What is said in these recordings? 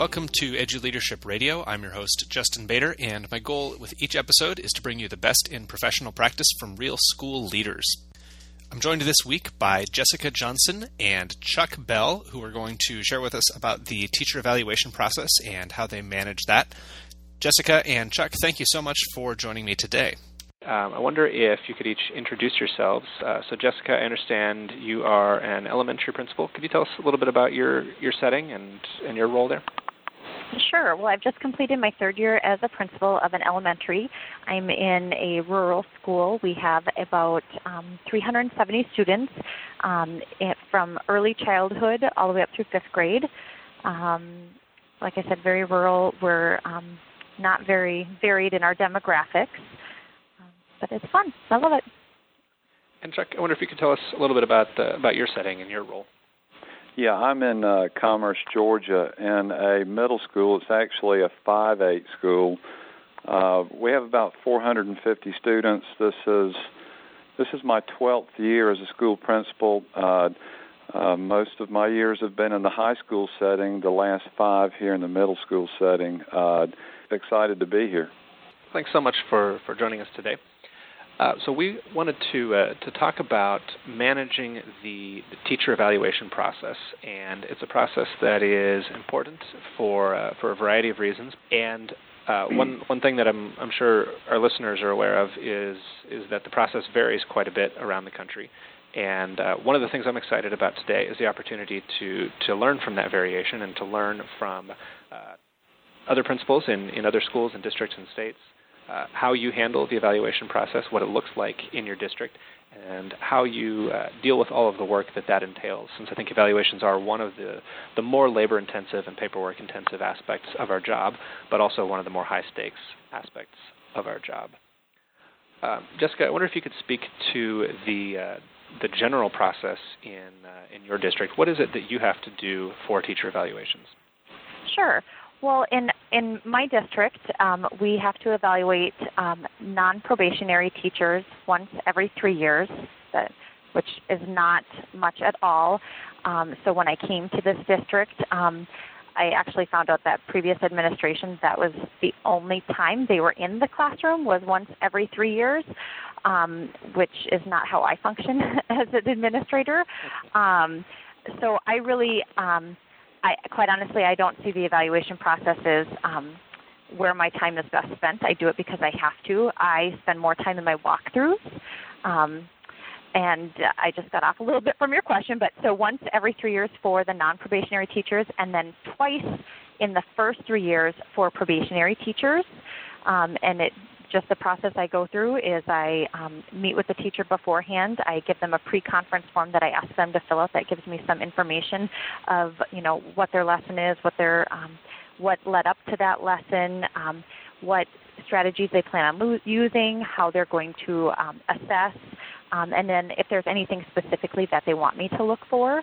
Welcome to Edu Leadership Radio. I'm your host, Justin Bader, and my goal with each episode is to bring you the best in professional practice from real school leaders. I'm joined this week by Jessica Johnson and Chuck Bell, who are going to share with us about the teacher evaluation process and how they manage that. Jessica and Chuck, thank you so much for joining me today. I wonder if you could each introduce yourselves. So Jessica, I understand you are an elementary principal. Could you tell us a little bit about your setting and your role there? Sure. Well, I've just completed my third year as a principal of an elementary. I'm in a rural school. We have about 370 students from early childhood all the way up through fifth grade. Like I said, very rural. We're not very varied in our demographics, but it's fun. I love it. And Chuck, I wonder if you could tell us a little bit about your setting and your role. Yeah, I'm in Commerce, Georgia, in a middle school. It's actually a 5-8 school. We have about 450 students. This is my 12th year as a school principal. Most of my years have been in the high school setting, the last 5 here in the middle school setting. Excited to be here. Thanks so much for joining us today. So we wanted to talk about managing the teacher evaluation process, and it's a process that is important for a variety of reasons. And one thing that I'm sure our listeners are aware of is that the process varies quite a bit around the country. And one of the things I'm excited about today is the opportunity to learn from that variation and to learn from other principals in other schools and districts and states. How you handle the evaluation process, what it looks like in your district, and how you deal with all of the work that entails, since I think evaluations are one of the more labor-intensive and paperwork-intensive aspects of our job, but also one of the more high-stakes aspects of our job. Jessica, I wonder if you could speak to the general process in your district. What is it that you have to do for teacher evaluations? Sure. Well, in my district, we have to evaluate non-probationary teachers once every 3 years, which is not much at all. So when I came to this district, I actually found out that previous administrations, that was the only time they were in the classroom was once every 3 years, which is not how I function as an administrator. So I really... quite honestly, I don't see the evaluation process as where my time is best spent. I do it because I have to. I spend more time in my walkthroughs. And I just got off a little bit from your question, but so once every 3 years for the non-probationary teachers, and then twice in the first 3 years for probationary teachers. And just the process I go through is I meet with the teacher beforehand. I give them a pre-conference form that I ask them to fill out that gives me some information of, what their lesson is, what led up to that lesson, what strategies they plan on using, how they're going to assess, and then if there's anything specifically that they want me to look for.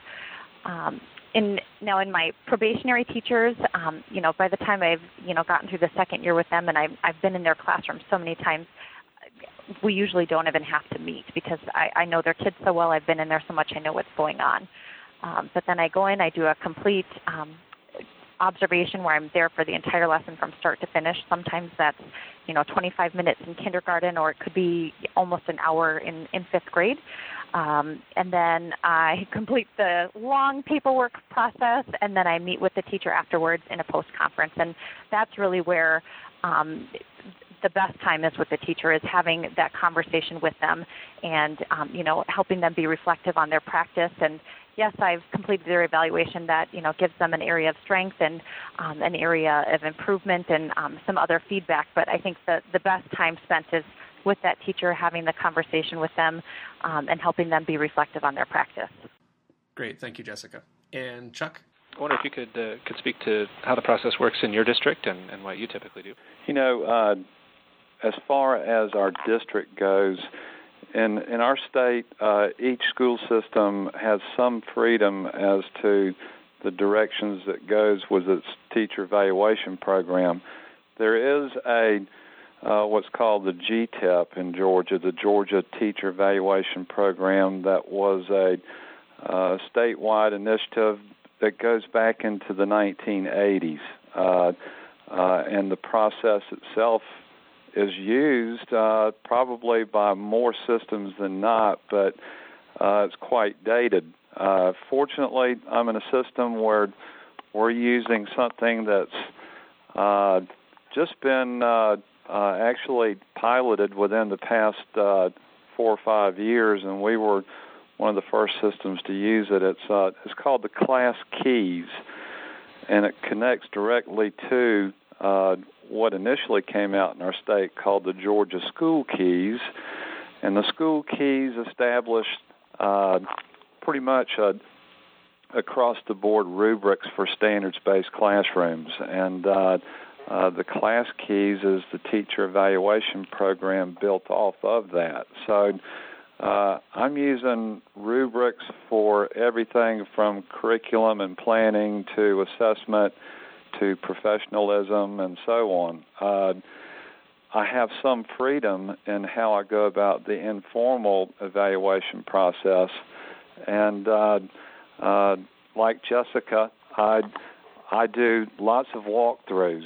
In my probationary teachers, by the time I've, gotten through the second year with them and I've been in their classroom so many times, we usually don't even have to meet because I know their kids so well. I've been in there so much, I know what's going on. But then I go in, I do a complete observation where I'm there for the entire lesson from start to finish. Sometimes that's, 25 minutes in kindergarten, or it could be almost an hour in fifth grade. And then I complete the long paperwork process, and then I meet with the teacher afterwards in a post-conference. And that's really where the best time is with the teacher, is having that conversation with them and, helping them be reflective on their practice. And yes, I've completed their evaluation that, gives them an area of strength and an area of improvement and some other feedback. But I think the best time spent is with that teacher, having the conversation with them and helping them be reflective on their practice. Great. Thank you, Jessica. And Chuck? I wonder if you could speak to how the process works in your district and what you typically do. As far as our district goes, in our state, each school system has some freedom as to the directions that goes with its teacher evaluation program. There is what's called the GTEP in Georgia, the Georgia Teacher Evaluation Program, that was a statewide initiative that goes back into the 1980s. and the process itself is used probably by more systems than not, but it's quite dated. Fortunately, I'm in a system where we're using something that's just been actually piloted within the past 4 or 5 years, and we were one of the first systems to use it. It's called the Class Keys, and it connects directly to what initially came out in our state called the Georgia School Keys. And the School Keys established pretty much across-the-board rubrics for standards-based classrooms. And the Class Keys is the teacher evaluation program built off of that. So I'm using rubrics for everything from curriculum and planning to assessment to professionalism and so on. I have some freedom in how I go about the informal evaluation process. And like Jessica, I do lots of walkthroughs.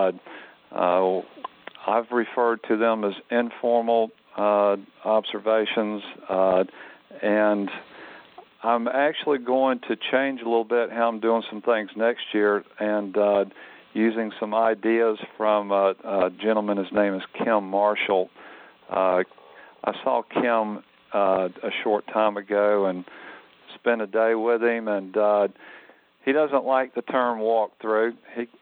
I've referred to them as informal observations, and I'm actually going to change a little bit how I'm doing some things next year, and using some ideas from a gentleman. His name is Kim Marshall. I saw Kim a short time ago and spent a day with him, and he doesn't like the term walkthrough.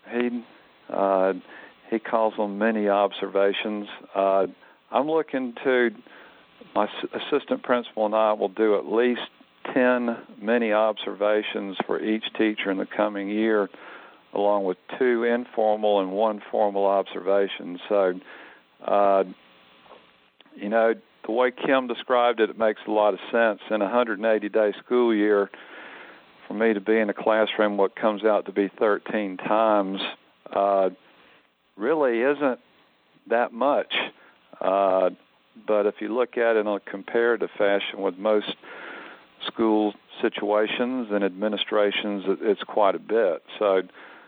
He calls them mini observations. I'm looking to, my assistant principal and I will do at least 10 mini observations for each teacher in the coming year, along with 2 informal and 1 formal observation. So, the way Kim described it, it makes a lot of sense. In a 180-day school year, for me to be in a classroom what comes out to be 13 times really isn't that much. But if you look at it in a comparative fashion with most school situations and administrations, it's quite a bit. So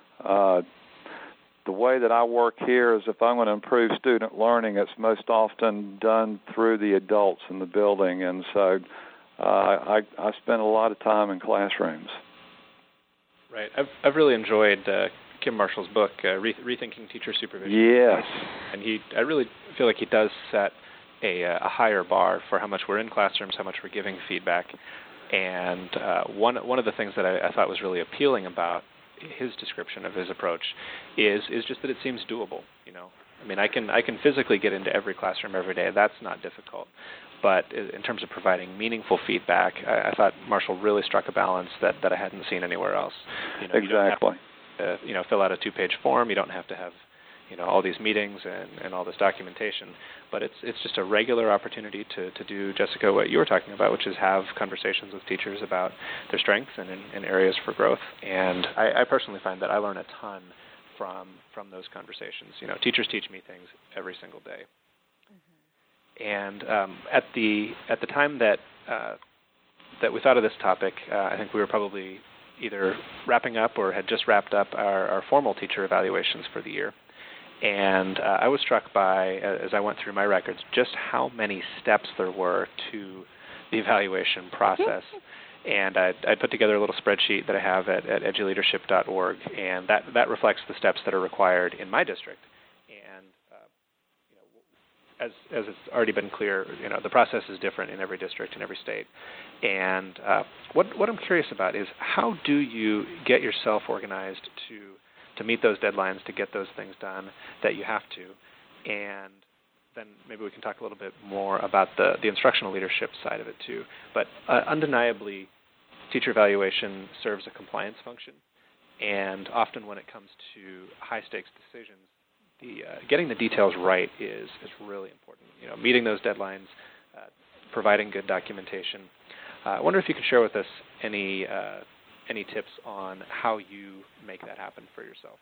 the way that I work here is if I'm going to improve student learning, it's most often done through the adults in the building. And so I spend a lot of time in classrooms. Right. I've really enjoyed Kim Marshall's book, Rethinking Teacher Supervision. Yes. And I really feel like he does set a higher bar for how much we're in classrooms, how much we're giving feedback. And one of the things that I thought was really appealing about his description of his approach is just that it seems doable. I mean, I can physically get into every classroom every day. That's not difficult. But in terms of providing meaningful feedback, I thought Marshall really struck a balance that I hadn't seen anywhere else. Exactly. You don't have to, fill out a 2-page form. You don't have to have all these meetings and all this documentation, but it's just a regular opportunity to do, Jessica, what you were talking about, which is have conversations with teachers about their strengths and areas for growth. And I personally find that I learn a ton from those conversations. Teachers teach me things every single day. Mm-hmm. And at the time that we thought of this topic, I think we were probably either wrapping up or had just wrapped up our formal teacher evaluations for the year. And I was struck by, as I went through my records, just how many steps there were to the evaluation process. And I put together a little spreadsheet that I have at eduleadership.org, and that reflects the steps that are required in my district. And as it's already been clear, the process is different in every district and every state. And what I'm curious about is, how do you get yourself organized to meet those deadlines, to get those things done that you have to? And then maybe we can talk a little bit more about the instructional leadership side of it too. But undeniably, teacher evaluation serves a compliance function, and often when it comes to high-stakes decisions, getting the details right is really important. Meeting those deadlines, providing good documentation. I wonder if you could share with us any tips on how you make that happen for yourself.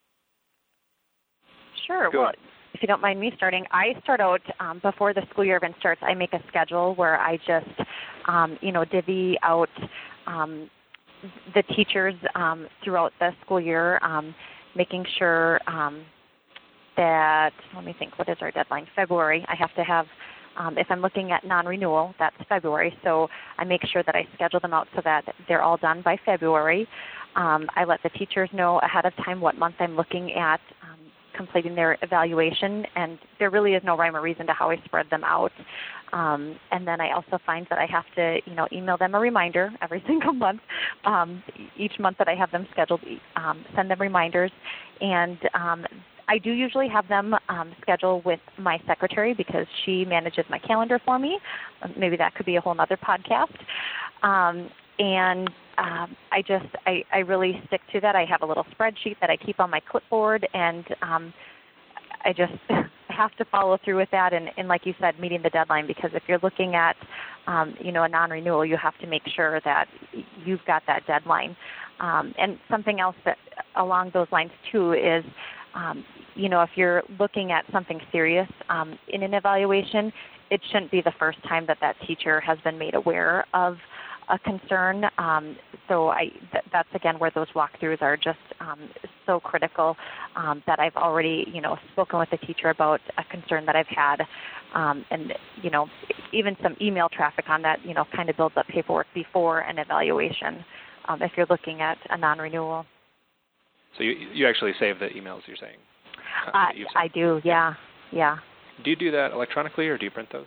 Sure. Well, if you don't mind me starting, I start out before the school year even starts. I make a schedule where I just, divvy out the teachers throughout the school year, making sure that, let me think, what is our deadline? February. I have to have, if I'm looking at non-renewal, that's February. So I make sure that I schedule them out so that they're all done by February. I let the teachers know ahead of time what month I'm looking at completing their evaluation, and there really is no rhyme or reason to how I spread them out. And then I also find that I have to, email them a reminder every single month. Each month that I have them scheduled, send them reminders. And I do usually have them schedule with my secretary because she manages my calendar for me. Maybe that could be a whole other podcast. And I really stick to that. I have a little spreadsheet that I keep on my clipboard, and I just have to follow through with that. And like you said, meeting the deadline, because if you're looking at, a non-renewal, you have to make sure that you've got that deadline. And something else that along those lines too is, if you're looking at something serious in an evaluation, it shouldn't be the first time that teacher has been made aware of a concern. So that's again where those walkthroughs are just so critical, that I've already spoken with the teacher about a concern that I've had, and even some email traffic on that kind of builds up paperwork before an evaluation if you're looking at a non-renewal. So you actually save the emails, you're saying? I do, yeah. Do you do that electronically, or do you print those?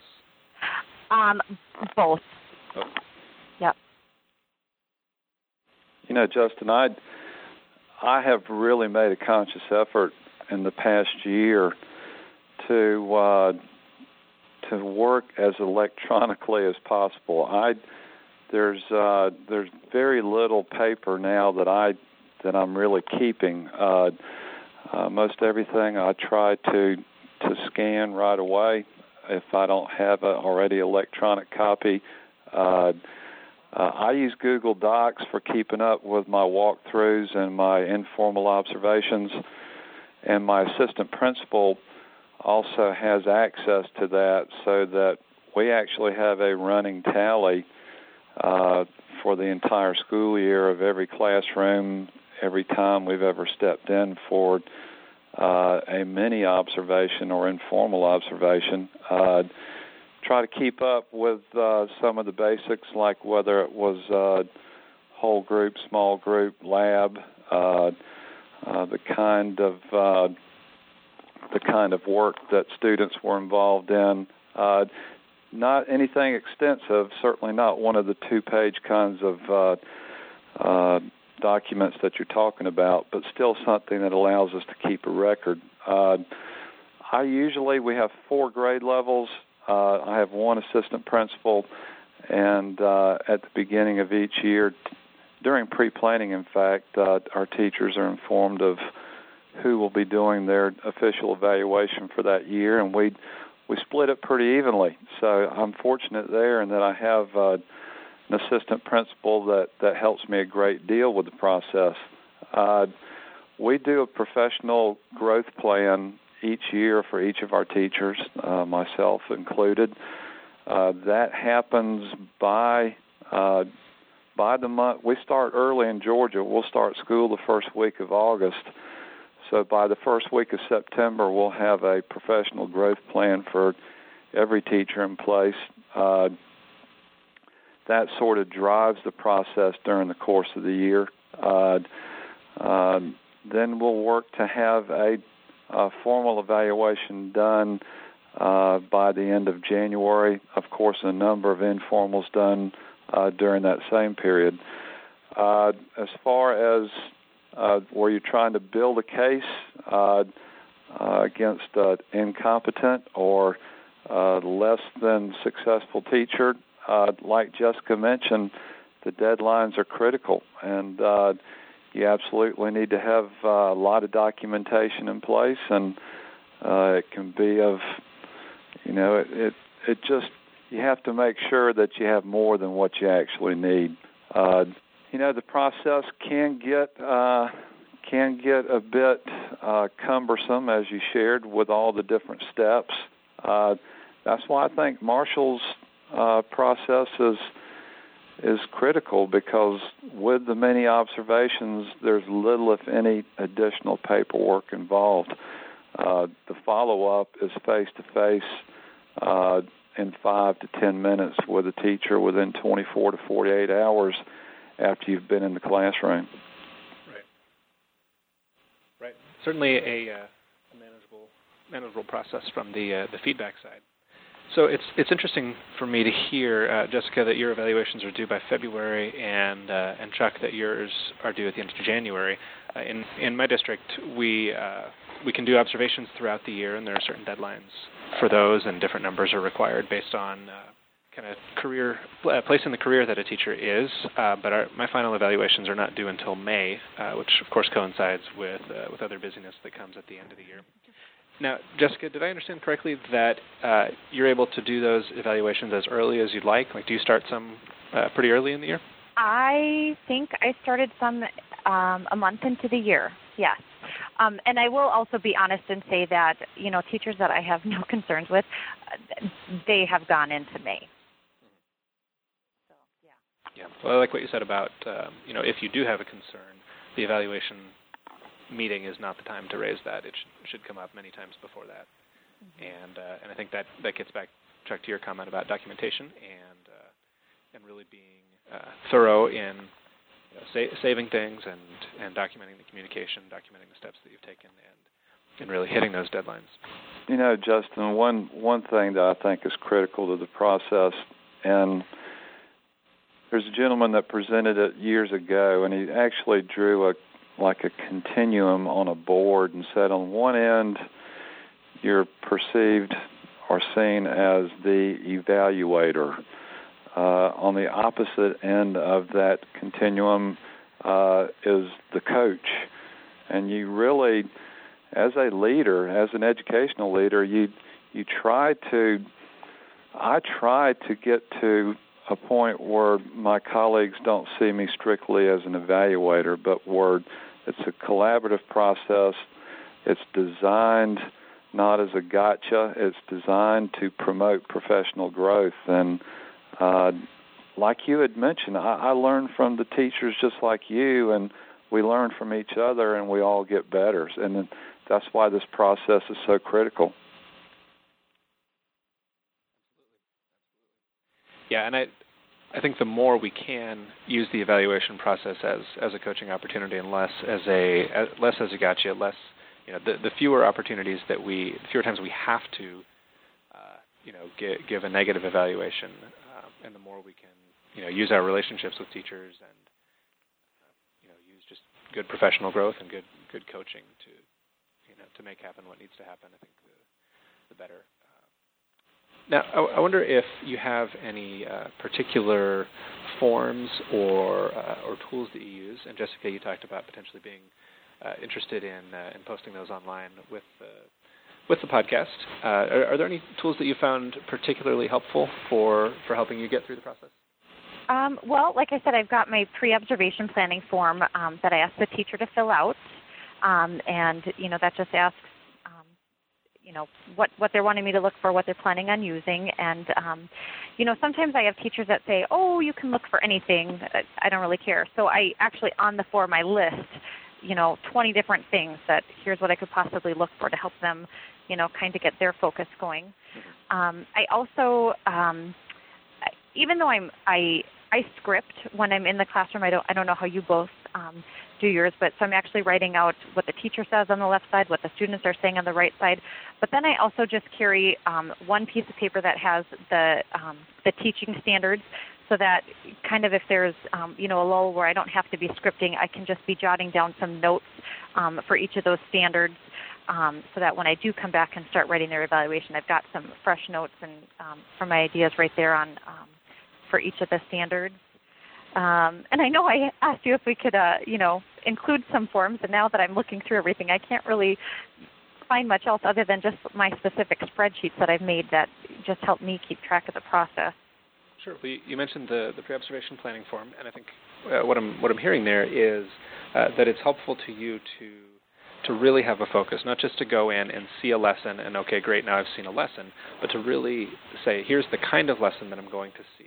Both. Yep. Justin, I have really made a conscious effort in the past year to work as electronically as possible. There's very little paper now that I'm really keeping. Most everything I try to scan right away if I don't have an already electronic copy. I use Google Docs for keeping up with my walkthroughs and my informal observations, and my assistant principal also has access to that, so that we actually have a running tally for the entire school year of every classroom, every time we've ever stepped in for a mini observation or informal observation. Try to keep up with some of the basics, like whether it was whole group, small group, lab, the kind of work that students were involved in. Not anything extensive, certainly not one of the 2-page kinds of documents that you're talking about, but still something that allows us to keep a record. We have 4 grade levels. I have 1 assistant principal, and at the beginning of each year, during pre-planning, in fact, our teachers are informed of who will be doing their official evaluation for that year, and we split it pretty evenly. So I'm fortunate there in that I have an assistant principal that helps me a great deal with the process. We do a professional growth plan each year for each of our teachers, myself included. That happens by the month. We start early in Georgia. We'll start school the first week of August. So by the first week of September, we'll have a professional growth plan for every teacher in place. That sort of drives the process during the course of the year. Then we'll work to have a formal evaluation done by the end of January. Of course, a number of informals done during that same period. As far as where you're trying to build a case against an incompetent or less than successful teacher, like Jessica mentioned, the deadlines are critical, and you absolutely need to have a lot of documentation in place, and it can be of, it just, you have to make sure that you have more than what you actually need. The process can get a bit cumbersome, as you shared, with all the different steps. That's why I think Marshall's process is critical, because with the many observations, there's little, if any, additional paperwork involved. The follow-up is face-to-face in 5 to 10 minutes with a teacher within 24 to 48 hours after you've been in the classroom. Right. Certainly a manageable process from the feedback side. So it's interesting for me to hear, Jessica, that your evaluations are due by February, and Chuck, that yours are due at the end of January. In my district, we can do observations throughout the year, and there are certain deadlines for those, and different numbers are required based on kind of career place in the career that a teacher is. But my final evaluations are not due until May, which of course coincides with other busyness that comes at the end of the year. Now, Jessica, did I understand correctly that you're able to do those evaluations as early as you'd like? Like, do you start some pretty early in the year? I think I started some a month into the year, yes. And I will also be honest and say that, teachers that I have no concerns with, they have gone into May. So, yeah. Yeah. Well, I like what you said about, if you do have a concern, the evaluation meeting is not the time to raise that. It should come up many times before that. Mm-hmm. And I think that gets back, Chuck, to your comment about documentation and really being thorough in saving things and documenting the communication, documenting the steps that you've taken, and really hitting those deadlines. Justin, one thing that I think is critical to the process, and there's a gentleman that presented it years ago, and he actually drew a continuum on a board and said on one end you're perceived or seen as the evaluator. On the opposite end of that continuum is the coach. And you really, as a leader, as an educational leader, I try to get to a point where my colleagues don't see me strictly as an evaluator, but where it's a collaborative process. It's designed not as a gotcha. It's designed to promote professional growth. And like you had mentioned, I learn from the teachers just like you, and we learn from each other, and we all get better. And that's why this process is so critical. Yeah, and I think the more we can use the evaluation process as a coaching opportunity and less as a gotcha, the fewer opportunities the fewer times we have to give a negative evaluation, and the more we can use our relationships with teachers and use just good professional growth and good coaching to make happen what needs to happen. I think the better. Now, I wonder if you have any particular forms or tools that you use. And Jessica, you talked about potentially being interested in posting those online with the podcast. Are there any tools that you found particularly helpful for helping you get through the process? Well, like I said, I've got my pre-observation planning form that I asked the teacher to fill out, and that just asks what they're wanting me to look for, what they're planning on using. And, sometimes I have teachers that say, oh, you can look for anything. I don't really care. So I actually, on the form, I list, 20 different things that here's what I could possibly look for to help them, kind of get their focus going. I also, even though I script when I'm in the classroom, I don't know how you both do yours, but so I'm actually writing out what the teacher says on the left side, what the students are saying on the right side. But then I also just carry one piece of paper that has the teaching standards, so that kind of if there's a lull where I don't have to be scripting, I can just be jotting down some notes for each of those standards, so that when I do come back and start writing their evaluation, I've got some fresh notes and from my ideas right there on for each of the standards. And I know I asked you if we could, include some forms, and now that I'm looking through everything, I can't really find much else other than just my specific spreadsheets that I've made that just help me keep track of the process. Sure. Well, you mentioned the pre-observation planning form, and I think what I'm hearing there is that it's helpful to you to really have a focus, not just to go in and see a lesson and, okay, great, now I've seen a lesson, but to really say, here's the kind of lesson that I'm going to see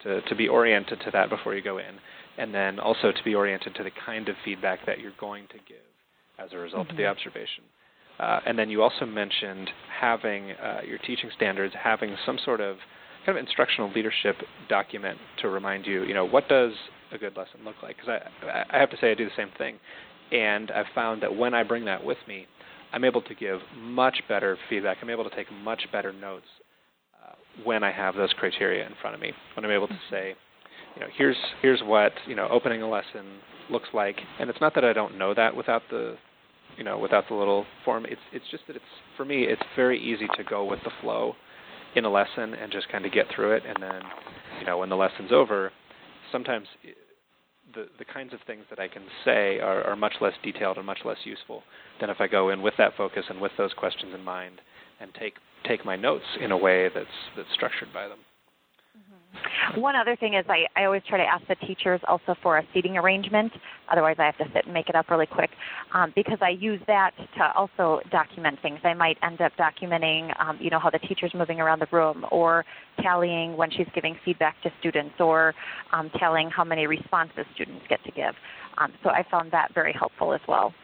to be oriented to that before you go in, and then also to be oriented to the kind of feedback that you're going to give as a result of the observation. And then you also mentioned having your teaching standards, having some sort of kind of instructional leadership document to remind you, what does a good lesson look like? Because I have to say I do the same thing. And I've found that when I bring that with me, I'm able to give much better feedback. I'm able to take much better notes when I have those criteria in front of me. When I'm able to say, here's what opening a lesson looks like. And it's not that I don't know that without the little form. It's just that for me it's very easy to go with the flow in a lesson and just kind of get through it. And then when the lesson's over, sometimes the kinds of things that I can say are much less detailed and much less useful than if I go in with that focus and with those questions in mind and take my notes in a way that's structured by them. One other thing is I always try to ask the teachers also for a seating arrangement. Otherwise, I have to sit and make it up really quick because I use that to also document things. I might end up documenting, how the teacher's moving around the room, or tallying when she's giving feedback to students, or tallying how many responses students get to give. So I found that very helpful as well.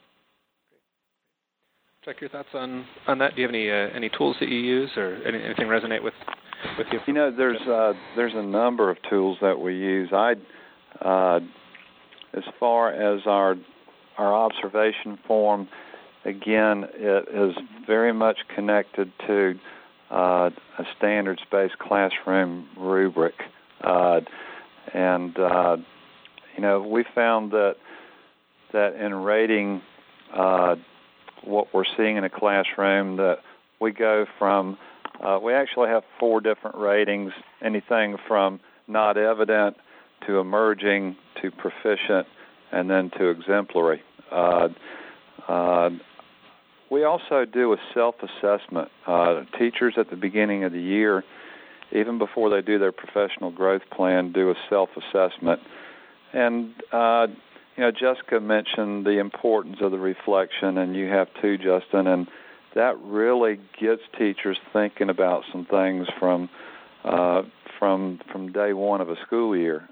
Chuck, your thoughts on that? Do you have any tools that you use, or anything resonate with you? There's a number of tools that we use. As far as our observation form, again, it is very much connected to a standards-based classroom rubric, and we found that in rating what we're seeing in a classroom, that we go from we actually have 4 different ratings, anything from not evident to emerging to proficient and then to exemplary. We also do a self-assessment. Teachers at the beginning of the year, even before they do their professional growth plan, do a self-assessment. And Jessica mentioned the importance of the reflection, and you have too, Justin, and that really gets teachers thinking about some things from day one of a school year.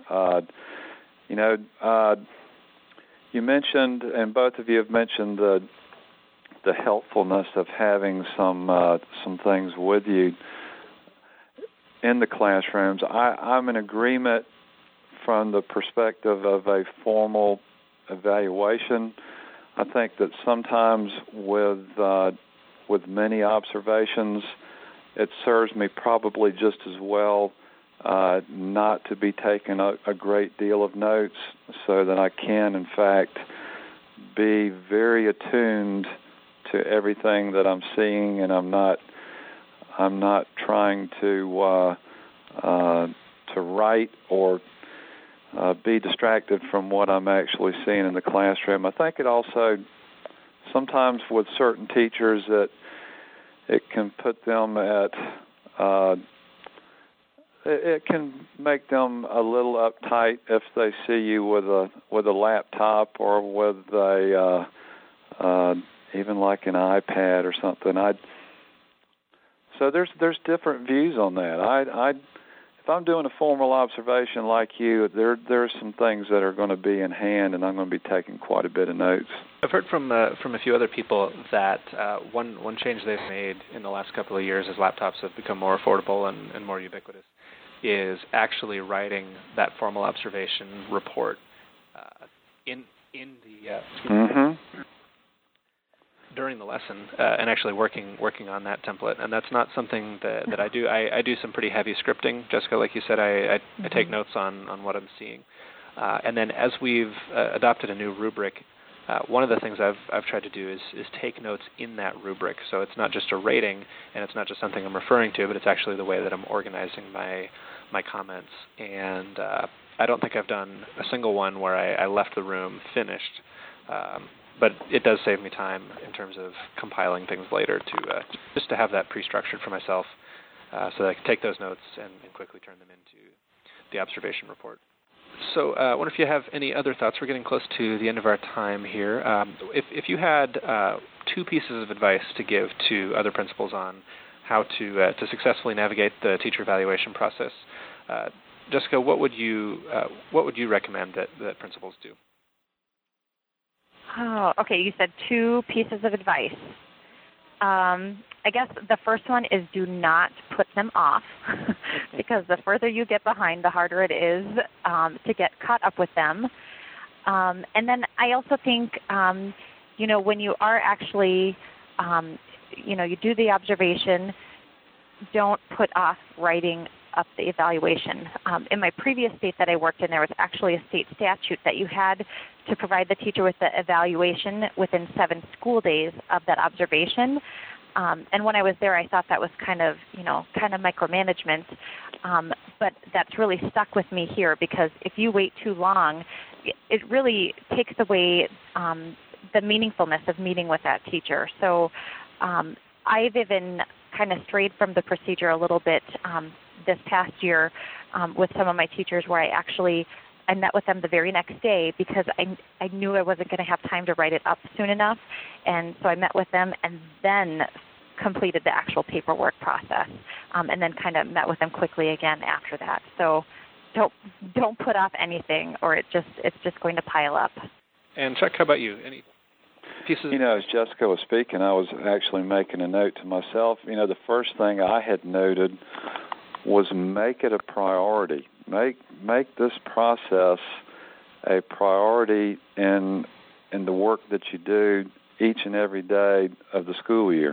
You mentioned, and both of you have mentioned the helpfulness of having some things with you in the classrooms. I'm in agreement from the perspective of a formal evaluation. I think that sometimes with many observations, it serves me probably just as well not to be taking a great deal of notes, so that I can, in fact, be very attuned to everything that I'm seeing, and I'm not trying to write or be distracted from what I'm actually seeing in the classroom. I think it also, sometimes with certain teachers, that it can put them at, it can make them a little uptight if they see you with a laptop or with even like an iPad or something. So there's different views on that. If I'm doing a formal observation like you, there's some things that are going to be in hand, and I'm going to be taking quite a bit of notes. I've heard from a few other people that one change they've made in the last couple of years as laptops have become more affordable and more ubiquitous is actually writing that formal observation report in the during the lesson and actually working on that template. And that's not something that I do. I do some pretty heavy scripting. Jessica, like you said, I take notes on what I'm seeing. And then as we've adopted a new rubric, one of the things I've tried to do is take notes in that rubric. So it's not just a rating, and it's not just something I'm referring to, but it's actually the way that I'm organizing my comments. And I don't think I've done a single one where I left the room finished. But it does save me time in terms of compiling things later to just to have that pre-structured for myself so that I can take those notes and quickly turn them into the observation report. So I wonder if you have any other thoughts. We're getting close to the end of our time here. If you had 2 pieces of advice to give to other principals on how to successfully navigate the teacher evaluation process, Jessica, what would you recommend that principals do? Oh, okay. You said 2 pieces of advice. I guess the first one is do not put them off because the further you get behind, the harder it is to get caught up with them. And then I also think, when you are actually, you do the observation, don't put off writing up the evaluation. In my previous state that I worked in, there was actually a state statute that you had to provide the teacher with the evaluation within 7 school days of that observation. And when I was there, I thought that was kind of micromanagement. But that's really stuck with me here because if you wait too long, it really takes away the meaningfulness of meeting with that teacher. So I've even kind of strayed from the procedure a little bit this past year with some of my teachers where I met with them the very next day because I knew I wasn't going to have time to write it up soon enough. And so I met with them and then completed the actual paperwork process and then kind of met with them quickly again after that. So don't put off anything or it's just going to pile up. And Chuck, how about you? Any pieces? As Jessica was speaking, I was actually making a note to myself. The first thing I had noted was make it a priority. Make this process a priority in the work that you do each and every day of the school year.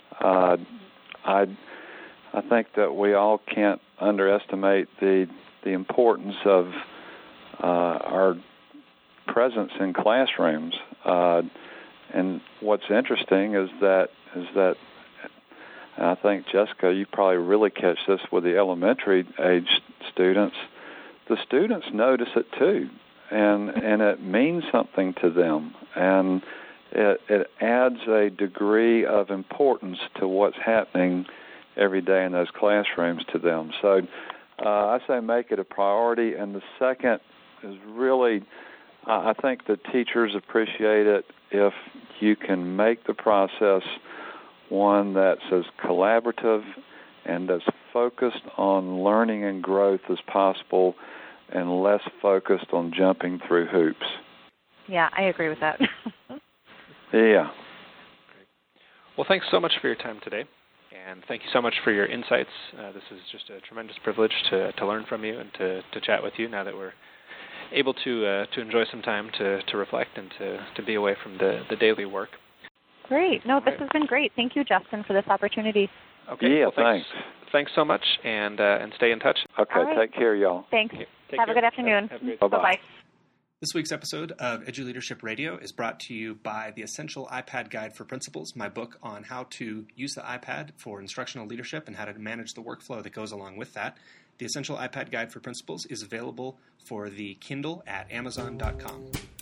I think that we all can't underestimate the importance of our presence in classrooms. And what's interesting is that I think, Jessica, you probably really catch this with the elementary age students. The students notice it too, and it means something to them, and it adds a degree of importance to what's happening every day in those classrooms to them. So I say make it a priority, and the second is really, I think the teachers appreciate it if you can make the process one that's as collaborative and as focused on learning and growth as possible and less focused on jumping through hoops. Yeah, I agree with that. Yeah. Great. Well, thanks so much for your time today, and thank you so much for your insights. This is just a tremendous privilege to learn from you and to chat with you now that we're able to enjoy some time to reflect and to be away from the daily work. Great. No, this has been great. Thank you, Justin, for this opportunity. Okay. Yeah, well, thanks. Thanks so much, and stay in touch. Okay, right. Take care, y'all. Thanks. Okay, have a good afternoon. Have a great Bye-bye. Bye-bye. This week's episode of EduLeadership Radio is brought to you by the Essential iPad Guide for Principals, my book on how to use the iPad for instructional leadership and how to manage the workflow that goes along with that. The Essential iPad Guide for Principals is available for the Kindle at Amazon.com.